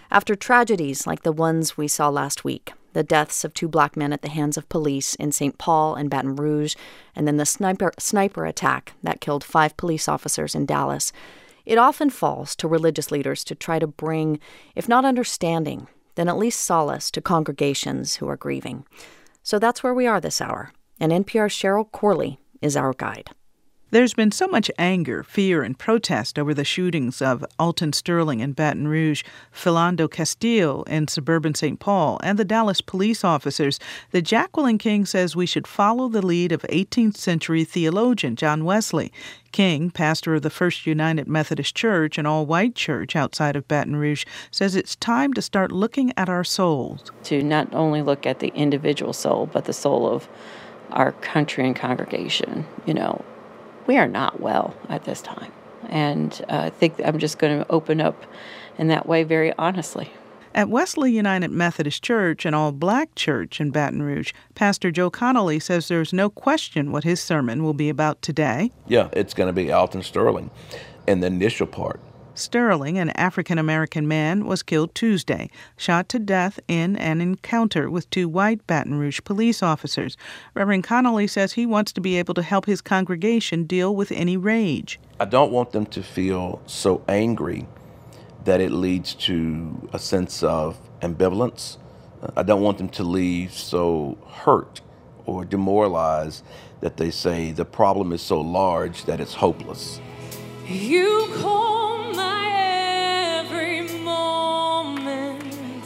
After tragedies like the ones we saw last week, the deaths of 2 black men at the hands of police in St. Paul and Baton Rouge, and then the sniper attack that killed 5 police officers in Dallas, it often falls to religious leaders to try to bring, if not understanding, then at least solace to congregations who are grieving. So that's where we are this hour, and NPR's Cheryl Corley is our guide. There's been so much anger, fear, and protest over the shootings of Alton Sterling in Baton Rouge, Philando Castile in suburban St. Paul, and the Dallas police officers that Jacqueline King says we should follow the lead of 18th century theologian John Wesley. King, pastor of the First United Methodist Church, an all-white church outside of Baton Rouge, says it's time to start looking at our souls. To not only look at the individual soul, but the soul of our country and congregation, We are not well at this time. And I think I'm just going to open up in that way very honestly. At Wesley United Methodist Church, an all-black church in Baton Rouge, Pastor Joe Connolly says there's no question what his sermon will be about today. Yeah, it's going to be Alton Sterling in the initial part. Sterling, an African-American man, was killed Tuesday, shot to death in an encounter with 2 white Baton Rouge police officers. Reverend Connolly says he wants to be able to help his congregation deal with any rage. I don't want them to feel so angry that it leads to a sense of ambivalence. I don't want them to leave so hurt or demoralized that they say the problem is so large that it's hopeless. You call my every moment.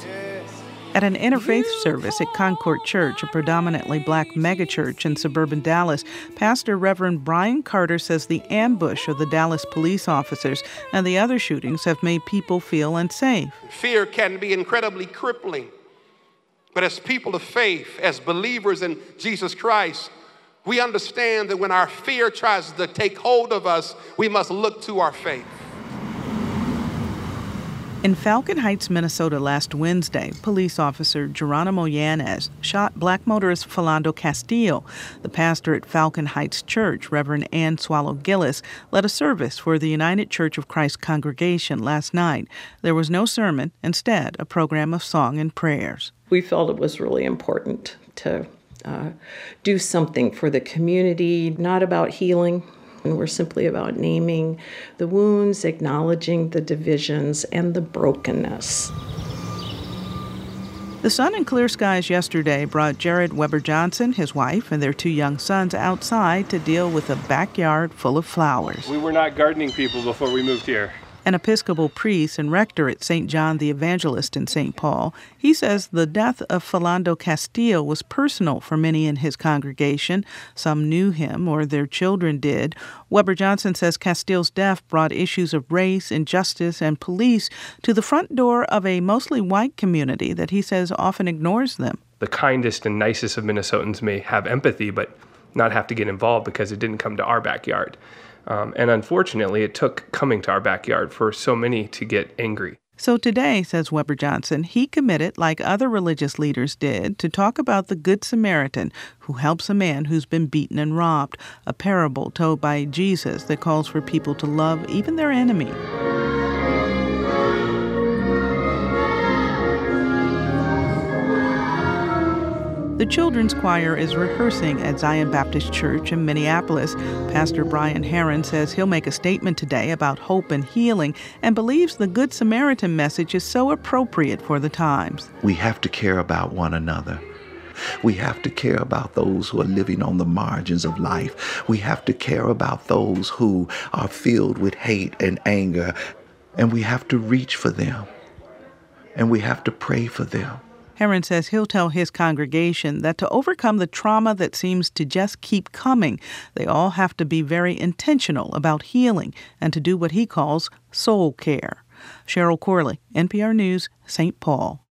At an interfaith service at Concord Church, a predominantly black megachurch in suburban Dallas, Pastor Reverend Brian Carter says the ambush of the Dallas police officers and the other shootings have made people feel unsafe. Fear can be incredibly crippling. But as people of faith, as believers in Jesus Christ, we understand that when our fear tries to take hold of us, we must look to our faith. In Falcon Heights, Minnesota last Wednesday, police officer Geronimo Yanez shot black motorist Philando Castile. The pastor at Falcon Heights Church, Reverend Ann Swallow Gillis, led a service for the United Church of Christ congregation last night. There was no sermon, instead a program of song and prayers. We felt it was really important to do something for the community, not about healing. And we're simply about naming the wounds, acknowledging the divisions and the brokenness. The sun and clear skies yesterday brought Jared Weber Johnson, his wife, and their 2 young sons outside to deal with a backyard full of flowers. We were not gardening people before we moved here. An Episcopal priest and rector at St. John the Evangelist in St. Paul, he says the death of Philando Castile was personal for many in his congregation. Some knew him or their children did. Weber Johnson says Castile's death brought issues of race, injustice, and police to the front door of a mostly white community that he says often ignores them. The kindest and nicest of Minnesotans may have empathy, but not have to get involved because it didn't come to our backyard. And unfortunately, it took coming to our backyard for so many to get angry. So today, says Weber Johnson, he committed, like other religious leaders did, to talk about the Good Samaritan who helps a man who's been beaten and robbed, a parable told by Jesus that calls for people to love even their enemy. The children's choir is rehearsing at Zion Baptist Church in Minneapolis. Pastor Brian Herron says he'll make a statement today about hope and healing and believes the Good Samaritan message is so appropriate for the times. We have to care about one another. We have to care about those who are living on the margins of life. We have to care about those who are filled with hate and anger. And we have to reach for them. And we have to pray for them. Herron says he'll tell his congregation that to overcome the trauma that seems to just keep coming, they all have to be very intentional about healing and to do what he calls soul care. Cheryl Corley, NPR News, St. Paul.